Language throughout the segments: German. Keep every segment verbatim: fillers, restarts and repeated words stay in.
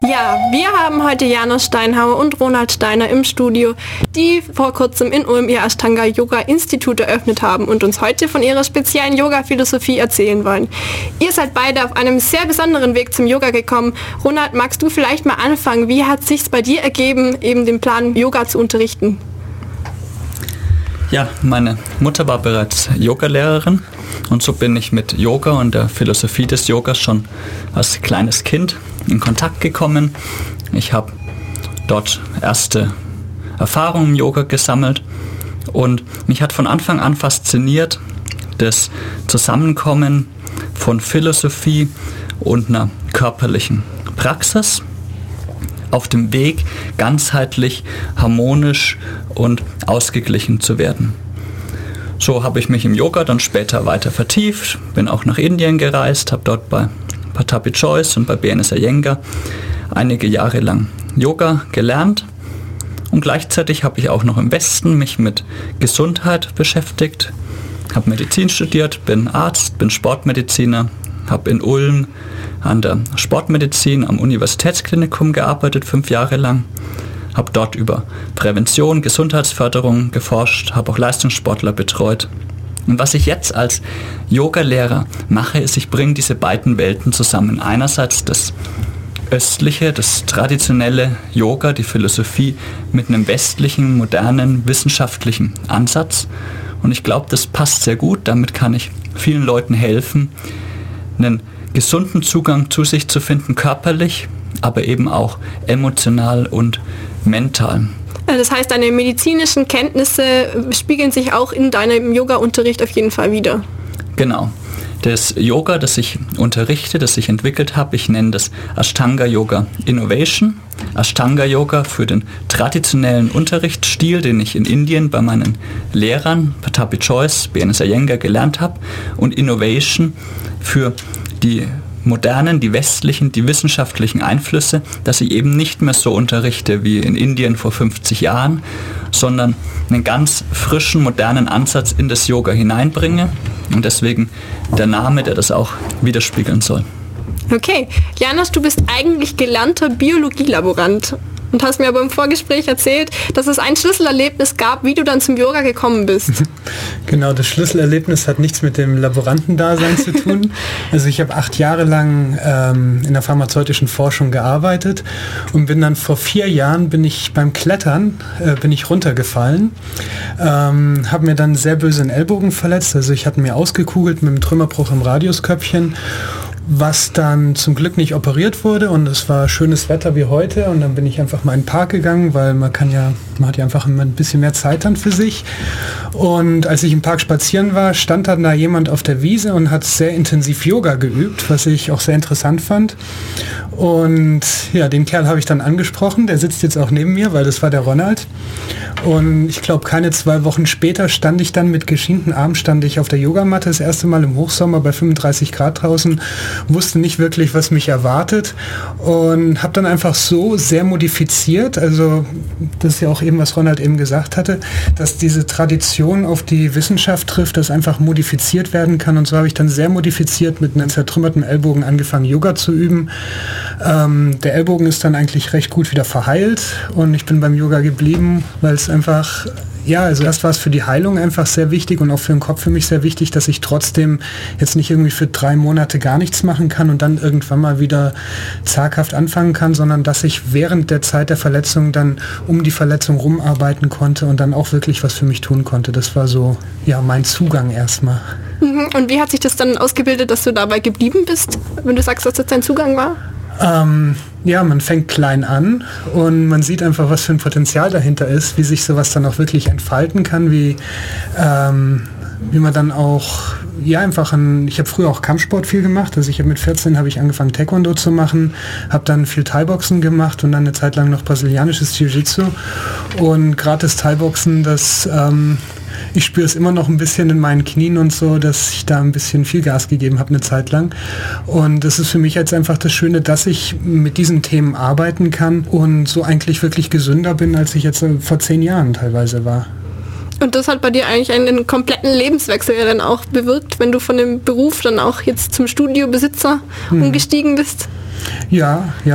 Ja, wir haben heute Jana Steinhauer und Ronald Steiner im Studio, die vor kurzem in Ulm ihr Ashtanga-Yoga-Institut eröffnet haben und uns heute von ihrer speziellen Yoga-Philosophie erzählen wollen. Ihr seid beide auf einem sehr besonderen Weg zum Yoga gekommen. Ronald, magst du vielleicht mal anfangen? Wie hat es sich bei dir ergeben, eben den Plan, Yoga zu unterrichten? Ja, meine Mutter war bereits Yogalehrerin und so bin ich mit Yoga und der Philosophie des Yogas schon als kleines Kind in Kontakt gekommen. Ich habe dort erste Erfahrungen im Yoga gesammelt und mich hat von Anfang an fasziniert das Zusammenkommen von Philosophie und einer körperlichen Praxis auf dem Weg, ganzheitlich, harmonisch und ausgeglichen zu werden. So habe ich mich im Yoga dann später weiter vertieft, bin auch nach Indien gereist, habe dort bei Pattabhi Jois und bei B N S Iyengar einige Jahre lang Yoga gelernt und gleichzeitig habe ich auch noch im Westen mich mit Gesundheit beschäftigt, habe Medizin studiert, bin Arzt, bin Sportmediziner, habe in Ulm an der Sportmedizin am Universitätsklinikum gearbeitet, fünf Jahre lang, habe dort über Prävention, Gesundheitsförderung geforscht, habe auch Leistungssportler betreut. Und was ich jetzt als Yogalehrer mache, ist, ich bringe diese beiden Welten zusammen. Einerseits das östliche, das traditionelle Yoga, die Philosophie mit einem westlichen, modernen, wissenschaftlichen Ansatz. Und ich glaube, das passt sehr gut. Damit kann ich vielen Leuten helfen, einen gesunden Zugang zu sich zu finden, körperlich, aber eben auch emotional und mental. Das heißt, deine medizinischen Kenntnisse spiegeln sich auch in deinem Yoga-Unterricht auf jeden Fall wider. Genau. Das Yoga, das ich unterrichte, das ich entwickelt habe, ich nenne das Ashtanga Yoga Innovation. Ashtanga Yoga für den traditionellen Unterrichtsstil, den ich in Indien bei meinen Lehrern, Pattabhi Jois, B N S Iyengar gelernt habe, und Innovation für die modernen, die westlichen, die wissenschaftlichen Einflüsse, dass ich eben nicht mehr so unterrichte wie in Indien vor fünfzig Jahren, sondern einen ganz frischen, modernen Ansatz in das Yoga hineinbringe und deswegen der Name, der das auch widerspiegeln soll. Okay, Janas, du bist eigentlich gelernter Biologielaborant und hast mir aber im Vorgespräch erzählt, dass es ein Schlüsselerlebnis gab, wie du dann zum Yoga gekommen bist. Genau, das Schlüsselerlebnis hat nichts mit dem Laborantendasein zu tun. Also ich habe acht Jahre lang ähm, in der pharmazeutischen Forschung gearbeitet und bin dann vor vier Jahren bin ich beim Klettern äh, bin ich runtergefallen, ähm, habe mir dann sehr böse den Ellbogen verletzt. Also ich hatte mir ausgekugelt mit einem Trümmerbruch im Radiusköpfchen, was dann zum Glück nicht operiert wurde und es war schönes Wetter wie heute und dann bin ich einfach mal in den Park gegangen, weil man kann ja, man hat ja einfach immer ein bisschen mehr Zeit dann für sich. Und als ich im Park spazieren war, stand dann da jemand auf der Wiese und hat sehr intensiv Yoga geübt, was ich auch sehr interessant fand. Und ja, den Kerl habe ich dann angesprochen, der sitzt jetzt auch neben mir, weil das war der Ronald. Und ich glaube, keine zwei Wochen später stand ich dann mit geschienten Armen, stand ich auf der Yogamatte, das erste Mal im Hochsommer bei fünfunddreißig Grad draußen, wusste nicht wirklich, was mich erwartet und habe dann einfach so sehr modifiziert, also das ist ja auch eben, was Ronald eben gesagt hatte, dass diese Tradition auf die Wissenschaft trifft, dass einfach modifiziert werden kann und so habe ich dann sehr modifiziert mit einem zertrümmerten Ellbogen angefangen, Yoga zu üben. Ähm, der Ellbogen ist dann eigentlich recht gut wieder verheilt und ich bin beim Yoga geblieben, weil es einfach, ja, also erst war es für die Heilung einfach sehr wichtig und auch für den Kopf für mich sehr wichtig, dass ich trotzdem jetzt nicht irgendwie für drei Monate gar nichts machen kann und dann irgendwann mal wieder zaghaft anfangen kann, sondern dass ich während der Zeit der Verletzung dann um die Verletzung rumarbeiten konnte und dann auch wirklich was für mich tun konnte. Das war so, ja, mein Zugang erstmal. Und wie hat sich das dann ausgebildet, dass du dabei geblieben bist, wenn du sagst, dass das dein Zugang war? Ähm, ja, man fängt klein an und man sieht einfach, was für ein Potenzial dahinter ist, wie sich sowas dann auch wirklich entfalten kann, wie, ähm, wie man dann auch, ja, einfach ein, ich habe früher auch Kampfsport viel gemacht, also ich habe mit vierzehn habe ich angefangen Taekwondo zu machen, habe dann viel Thai-Boxen gemacht und dann eine Zeit lang noch brasilianisches Jiu-Jitsu und gerade das Thai-Boxen, das, ähm, ich spüre es immer noch ein bisschen in meinen Knien und so, dass ich da ein bisschen viel Gas gegeben habe eine Zeit lang. Und das ist für mich jetzt einfach das Schöne, dass ich mit diesen Themen arbeiten kann und so eigentlich wirklich gesünder bin, als ich jetzt vor zehn Jahren teilweise war. Und das hat bei dir eigentlich einen kompletten Lebenswechsel ja dann auch bewirkt, wenn du von dem Beruf dann auch jetzt zum Studiobesitzer hm. umgestiegen bist? Ja, ja,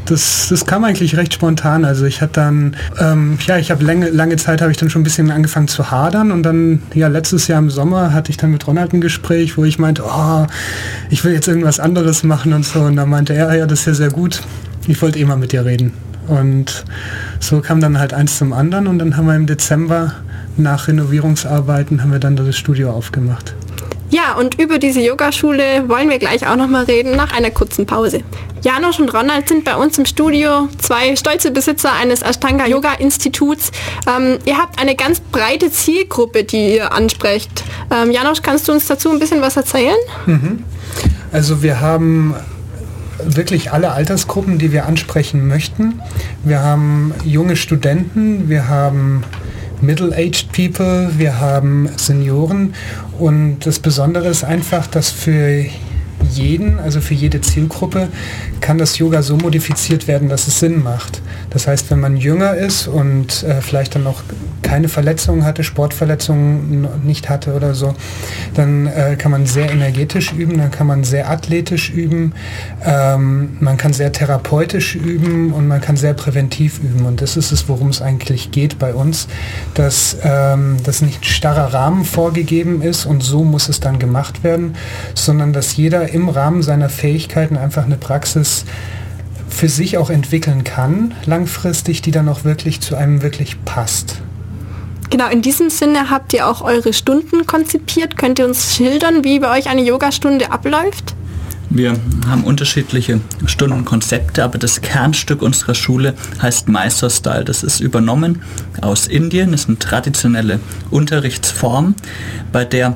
das, das kam eigentlich recht spontan. Also ich hatte dann, ähm, ja, ich habe lange, lange Zeit habe ich dann schon ein bisschen angefangen zu hadern und dann, ja, letztes Jahr im Sommer hatte ich dann mit Ronald ein Gespräch, wo ich meinte, oh, ich will jetzt irgendwas anderes machen und so. Und da meinte er, ja, das ist ja sehr gut. Ich wollte eh mal mit dir reden. Und so kam dann halt eins zum anderen und dann haben wir im Dezember nach Renovierungsarbeiten haben wir dann das Studio aufgemacht. Ja, und über diese Yogaschule wollen wir gleich auch nochmal reden nach einer kurzen Pause. Janosch und Ronald sind bei uns im Studio, zwei stolze Besitzer eines Ashtanga-Yoga-Instituts. Ähm, ihr habt eine ganz breite Zielgruppe, die ihr ansprecht. Ähm, Janosch, kannst du uns dazu ein bisschen was erzählen? Mhm. Also wir haben wirklich alle Altersgruppen, die wir ansprechen möchten. Wir haben junge Studenten, wir haben Middle-aged People, wir haben Senioren und das Besondere ist einfach, dass für jeden, also für jede Zielgruppe, kann das Yoga so modifiziert werden, dass es Sinn macht. Das heißt, wenn man jünger ist und äh, vielleicht dann noch keine Verletzungen hatte, Sportverletzungen nicht hatte oder so, dann äh, kann man sehr energetisch üben, dann kann man sehr athletisch üben, ähm, man kann sehr therapeutisch üben und man kann sehr präventiv üben. Und das ist es, worum es eigentlich geht bei uns, dass ähm, das nicht ein starrer Rahmen vorgegeben ist und so muss es dann gemacht werden, sondern dass jeder im Rahmen seiner Fähigkeiten einfach eine Praxis für sich auch entwickeln kann, langfristig, die dann auch wirklich zu einem wirklich passt. Genau, in diesem Sinne habt ihr auch eure Stunden konzipiert. Könnt ihr uns schildern, wie bei euch eine Yogastunde abläuft? Wir haben unterschiedliche Stundenkonzepte, aber das Kernstück unserer Schule heißt Mysore Style. Das ist übernommen aus Indien, ist eine traditionelle Unterrichtsform, bei der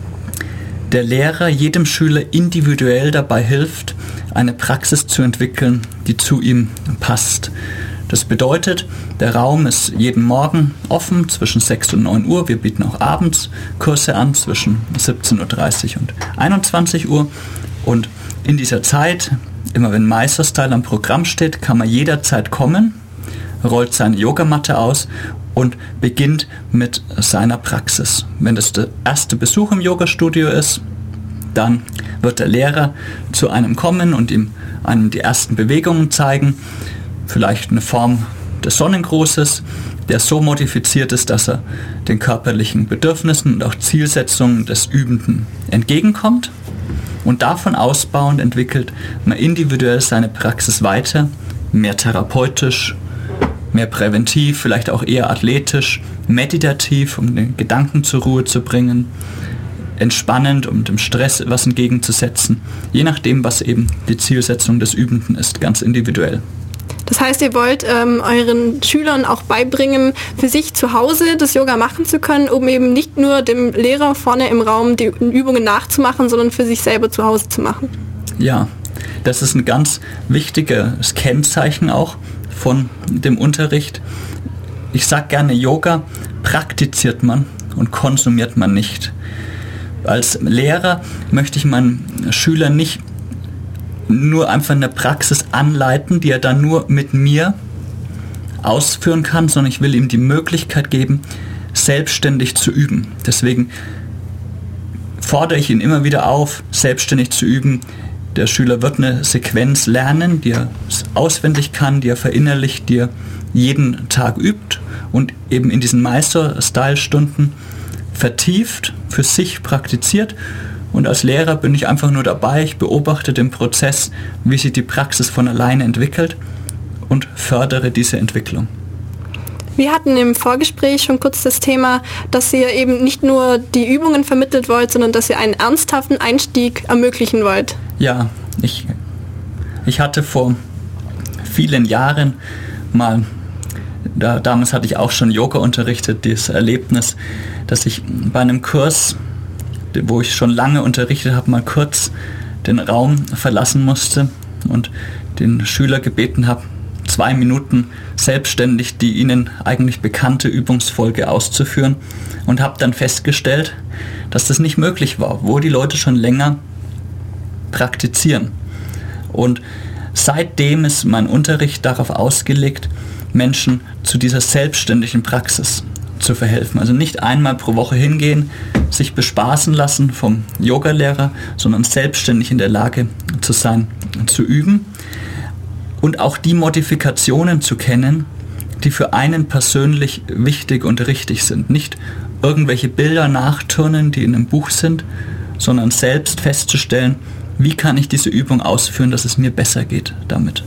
der Lehrer jedem Schüler individuell dabei hilft, eine Praxis zu entwickeln, die zu ihm passt. Das bedeutet, der Raum ist jeden Morgen offen zwischen sechs und neun Uhr. Wir bieten auch abends Kurse an zwischen siebzehn Uhr dreißig und einundzwanzig Uhr. Und in dieser Zeit, immer wenn Mysore Style am Programm steht, kann man jederzeit kommen, rollt seine Yogamatte aus und beginnt mit seiner Praxis. Wenn das der erste Besuch im Yogastudio ist, dann wird der Lehrer zu einem kommen und ihm einem die ersten Bewegungen zeigen, vielleicht eine Form des Sonnengrußes, der so modifiziert ist, dass er den körperlichen Bedürfnissen und auch Zielsetzungen des Übenden entgegenkommt. Und davon ausbauend entwickelt man individuell seine Praxis weiter, mehr therapeutisch, mehr präventiv, vielleicht auch eher athletisch, meditativ, um den Gedanken zur Ruhe zu bringen, entspannend, um dem Stress was entgegenzusetzen, je nachdem, was eben die Zielsetzung des Übenden ist, ganz individuell. Das heißt, ihr wollt ähm, euren Schülern auch beibringen, für sich zu Hause das Yoga machen zu können, um eben nicht nur dem Lehrer vorne im Raum die Übungen nachzumachen, sondern für sich selber zu Hause zu machen. Ja, das ist ein ganz wichtiges Kennzeichen auch von dem Unterricht. Ich sage gerne, Yoga praktiziert man und konsumiert man nicht. Als Lehrer möchte ich meinen Schülern nicht nur einfach eine Praxis anleiten, die er dann nur mit mir ausführen kann, sondern ich will ihm die Möglichkeit geben, selbstständig zu üben. Deswegen fordere ich ihn immer wieder auf, selbstständig zu üben. Der Schüler wird eine Sequenz lernen, die er auswendig kann, die er verinnerlicht, die er jeden Tag übt und eben in diesen Mysore-Style-Stunden vertieft, für sich praktiziert. Und als Lehrer bin ich einfach nur dabei, ich beobachte den Prozess, wie sich die Praxis von alleine entwickelt und fördere diese Entwicklung. Wir hatten im Vorgespräch schon kurz das Thema, dass ihr eben nicht nur die Übungen vermittelt wollt, sondern dass ihr einen ernsthaften Einstieg ermöglichen wollt. Ja, ich, ich hatte vor vielen Jahren mal, da, damals hatte ich auch schon Yoga unterrichtet, dieses Erlebnis, dass ich bei einem Kurs, wo ich schon lange unterrichtet habe, mal kurz den Raum verlassen musste und den Schüler gebeten habe, zwei Minuten selbstständig die ihnen eigentlich bekannte Übungsfolge auszuführen und habe dann festgestellt, dass das nicht möglich war, wo die Leute schon länger praktizieren. Und seitdem ist mein Unterricht darauf ausgelegt, Menschen zu dieser selbstständigen Praxis zu verhelfen. Also nicht einmal pro Woche hingehen, sich bespaßen lassen vom Yogalehrer, sondern selbstständig in der Lage zu sein, zu üben. und auch die Modifikationen zu kennen, die für einen persönlich wichtig und richtig sind. Nicht irgendwelche Bilder nachturnen, die in einem Buch sind, sondern selbst festzustellen, wie kann ich diese Übung ausführen, dass es mir besser geht damit.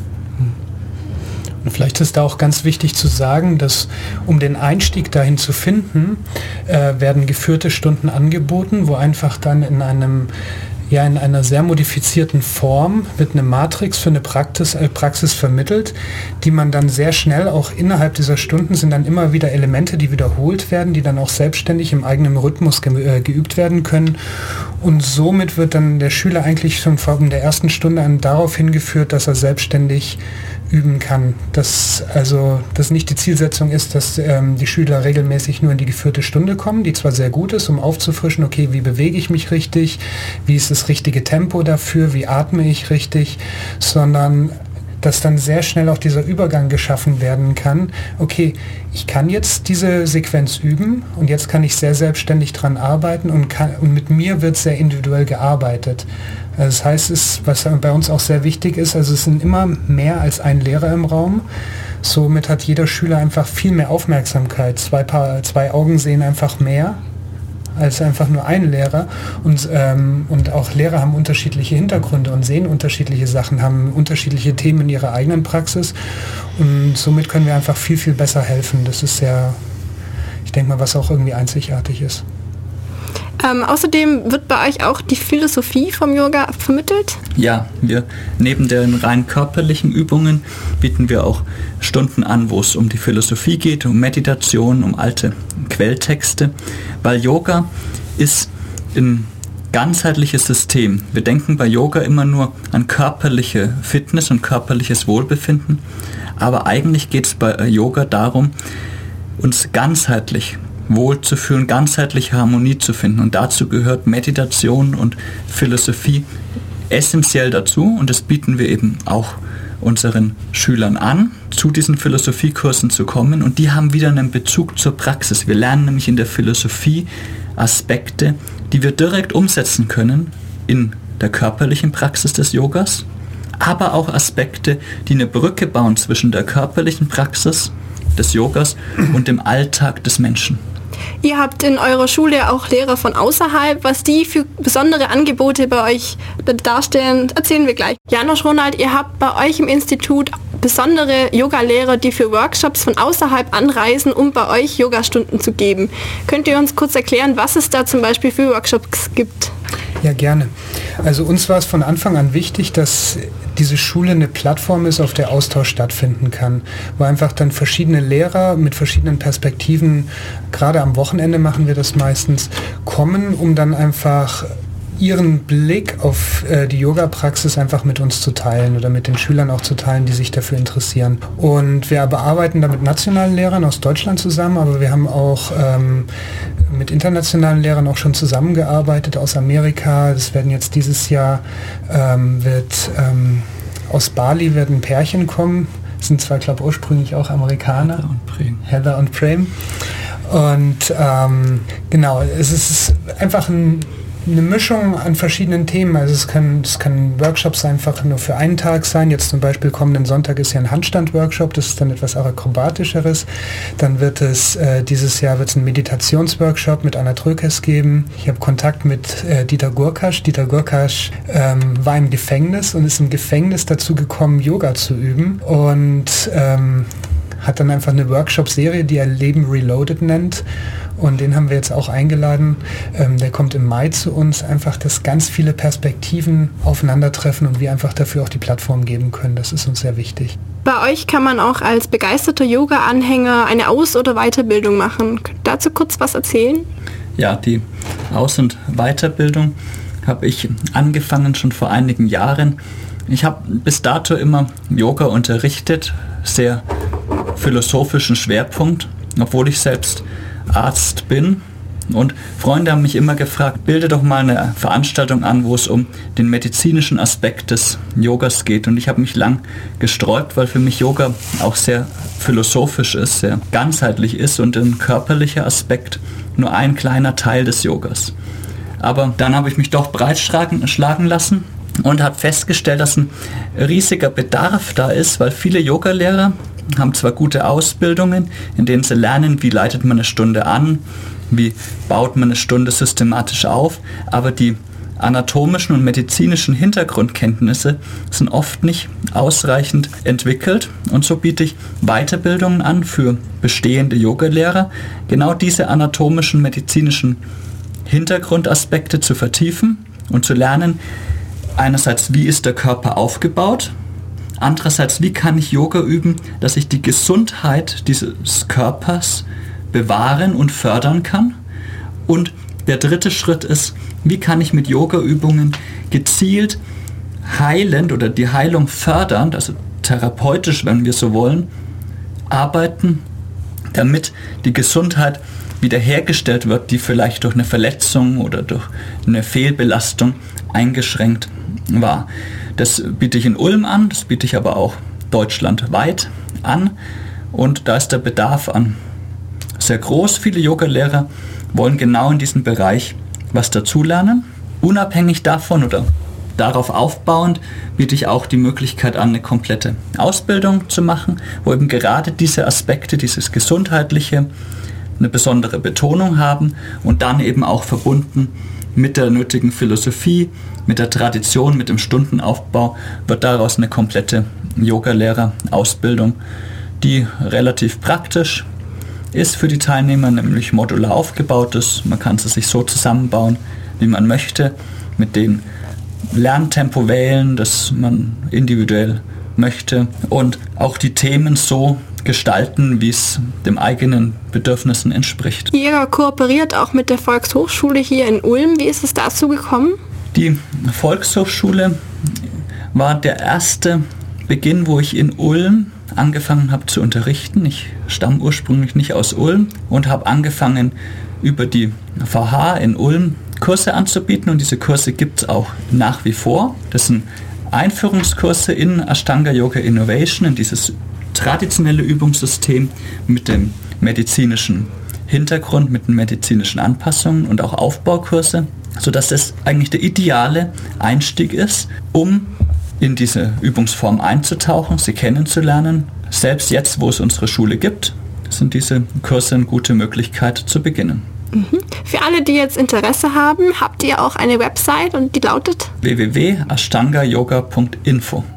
Und vielleicht ist da auch ganz wichtig zu sagen, dass um den Einstieg dahin zu finden, äh, werden geführte Stunden angeboten, wo einfach dann in einem ja in einer sehr modifizierten Form wird eine Matrix für eine Praxis, äh, Praxis vermittelt, die man dann sehr schnell auch innerhalb dieser Stunden sind dann immer wieder Elemente, die wiederholt werden, die dann auch selbstständig im eigenen Rhythmus ge äh, geübt werden können. Und somit wird dann der Schüler eigentlich schon von der ersten Stunde an darauf hingeführt, dass er selbstständig üben kann. Dass also dass nicht die Zielsetzung ist, dass ähm, die Schüler regelmäßig nur in die geführte Stunde kommen, die zwar sehr gut ist, um aufzufrischen, okay, wie bewege ich mich richtig, wie ist das richtige Tempo dafür, wie atme ich richtig, sondern dass dann sehr schnell auch dieser Übergang geschaffen werden kann. Okay, ich kann jetzt diese Sequenz üben und jetzt kann ich sehr selbstständig dran arbeiten und, kann, und mit mir wird sehr individuell gearbeitet. Das heißt, es, was bei uns auch sehr wichtig ist, also es sind immer mehr als ein Lehrer im Raum. Somit hat jeder Schüler einfach viel mehr Aufmerksamkeit. Zwei, Paar, zwei Augen sehen einfach mehr als einfach nur ein Lehrer. Und, ähm, und auch Lehrer haben unterschiedliche Hintergründe und sehen unterschiedliche Sachen, haben unterschiedliche Themen in ihrer eigenen Praxis. Und somit können wir einfach viel, viel besser helfen. Das ist sehr, ich denke mal, was auch irgendwie einzigartig ist. Ähm, außerdem wird bei euch auch die Philosophie vom Yoga vermittelt? Ja, wir neben den rein körperlichen Übungen bieten wir auch Stunden an, wo es um die Philosophie geht, um Meditation, um alte Quelltexte, weil Yoga ist ein ganzheitliches System. Wir denken bei Yoga immer nur an körperliche Fitness und körperliches Wohlbefinden, aber eigentlich geht es bei Yoga darum, uns ganzheitlich wohlzufühlen, ganzheitliche Harmonie zu finden. Und dazu gehört Meditation und Philosophie essentiell dazu. Und das bieten wir eben auch unseren Schülern an, zu diesen Philosophiekursen zu kommen. Und die haben wieder einen Bezug zur Praxis. Wir lernen nämlich in der Philosophie Aspekte, die wir direkt umsetzen können in der körperlichen Praxis des Yogas, aber auch Aspekte, die eine Brücke bauen zwischen der körperlichen Praxis des Yogas und dem Alltag des Menschen. Ihr habt in eurer Schule auch Lehrer von außerhalb. Was die für besondere Angebote bei euch darstellen, erzählen wir gleich. Janosch, Ronald, ihr habt bei euch im Institut besondere Yoga-Lehrer, die für Workshops von außerhalb anreisen, um bei euch Yogastunden zu geben. Könnt ihr uns kurz erklären, was es da zum Beispiel für Workshops gibt? Ja, gerne. Also uns war es von Anfang an wichtig, dass diese Schule eine Plattform ist, auf der Austausch stattfinden kann, wo einfach dann verschiedene Lehrer mit verschiedenen Perspektiven, gerade am Wochenende machen wir das meistens, kommen, um dann einfach ihren Blick auf äh, die Yoga-Praxis einfach mit uns zu teilen oder mit den Schülern auch zu teilen, die sich dafür interessieren. Und wir bearbeiten da mit nationalen Lehrern aus Deutschland zusammen, aber wir haben auch ähm, mit internationalen Lehrern auch schon zusammengearbeitet aus Amerika. Das werden jetzt dieses Jahr, ähm, wird ähm, aus Bali wird ein Pärchen kommen. Das sind zwar, glaube ich, ursprünglich auch Amerikaner. Heather und Prem. Heather und Prem. Und ähm, genau, es ist einfach ein eine Mischung an verschiedenen Themen. Also es kann, es kann Workshops einfach nur für einen Tag sein. Jetzt zum Beispiel kommenden Sonntag ist ja ein Handstand-Workshop, das ist dann etwas Akrobatischeres. Dann wird es, äh, dieses Jahr wird es einen Meditationsworkshop mit Anna Trökes geben. Ich habe Kontakt mit äh, Dieter Gurkasch. Dieter Gurkasch ähm, war im Gefängnis und ist im Gefängnis dazu gekommen, Yoga zu üben. Und ähm, hat dann einfach eine Workshop-Serie, die er Leben Reloaded nennt. Und den haben wir jetzt auch eingeladen. Ähm, der kommt im Mai zu uns. Einfach, dass ganz viele Perspektiven aufeinandertreffen und wir einfach dafür auch die Plattform geben können. Das ist uns sehr wichtig. Bei euch kann man auch als begeisterter Yoga-Anhänger eine Aus- oder Weiterbildung machen. Könnt ihr dazu kurz was erzählen? Ja, die Aus- und Weiterbildung habe ich angefangen schon vor einigen Jahren. Ich habe bis dato immer Yoga unterrichtet, sehr philosophischen Schwerpunkt, obwohl ich selbst Arzt bin. Und Freunde haben mich immer gefragt, bilde doch mal eine Veranstaltung an, wo es um den medizinischen Aspekt des Yogas geht. Und ich habe mich lang gesträubt, weil für mich Yoga auch sehr philosophisch ist, sehr ganzheitlich ist und ein körperlicher Aspekt nur ein kleiner Teil des Yogas. Aber dann habe ich mich doch breitschlagen schlagen lassen und hat festgestellt, dass ein riesiger Bedarf da ist, weil viele Yogalehrer haben zwar gute Ausbildungen, in denen sie lernen, wie leitet man eine Stunde an, wie baut man eine Stunde systematisch auf, aber die anatomischen und medizinischen Hintergrundkenntnisse sind oft nicht ausreichend entwickelt, und so biete ich Weiterbildungen an für bestehende Yogalehrer, genau diese anatomischen, medizinischen Hintergrundaspekte zu vertiefen und zu lernen, einerseits, wie ist der Körper aufgebaut, andererseits, wie kann ich Yoga üben, dass ich die Gesundheit dieses Körpers bewahren und fördern kann, und der dritte Schritt ist, wie kann ich mit Yoga-Übungen gezielt heilend oder die Heilung fördernd, also therapeutisch, wenn wir so wollen, arbeiten, damit die Gesundheit wiederhergestellt wird, die vielleicht durch eine Verletzung oder durch eine Fehlbelastung eingeschränkt war. Das biete ich in Ulm an, das biete ich aber auch deutschlandweit an, und da ist der Bedarf an sehr groß. Viele Yogalehrer wollen genau in diesem Bereich was dazulernen. Unabhängig davon oder darauf aufbauend biete ich auch die Möglichkeit an, eine komplette Ausbildung zu machen, wo eben gerade diese Aspekte, dieses Gesundheitliche, eine besondere Betonung haben, und dann eben auch verbunden mit der nötigen Philosophie, mit der Tradition, mit dem Stundenaufbau, wird daraus eine komplette Yogalehrerausbildung, die relativ praktisch ist für die Teilnehmer, nämlich modular aufgebaut ist. Man kann sie sich so zusammenbauen, wie man möchte, mit dem Lerntempo wählen, das man individuell möchte, und auch die Themen so gestalten, wie es dem eigenen Bedürfnissen entspricht. Ihr kooperiert auch mit der Volkshochschule hier in Ulm. Wie ist es dazu gekommen? Die Volkshochschule war der erste Beginn, wo ich in Ulm angefangen habe zu unterrichten. Ich stamme ursprünglich nicht aus Ulm und habe angefangen, über die V H in Ulm Kurse anzubieten, und diese Kurse gibt es auch nach wie vor. Das sind Einführungskurse in Ashtanga Yoga Innovation, in dieses traditionelle Übungssystem mit dem medizinischen Hintergrund, mit den medizinischen Anpassungen, und auch Aufbaukurse, sodass das eigentlich der ideale Einstieg ist, um in diese Übungsform einzutauchen, sie kennenzulernen. Selbst jetzt, wo es unsere Schule gibt, sind diese Kurse eine gute Möglichkeit zu beginnen. Mhm. Für alle, die jetzt Interesse haben, habt ihr auch eine Website, und die lautet w w w punkt ashtanga yoga punkt info.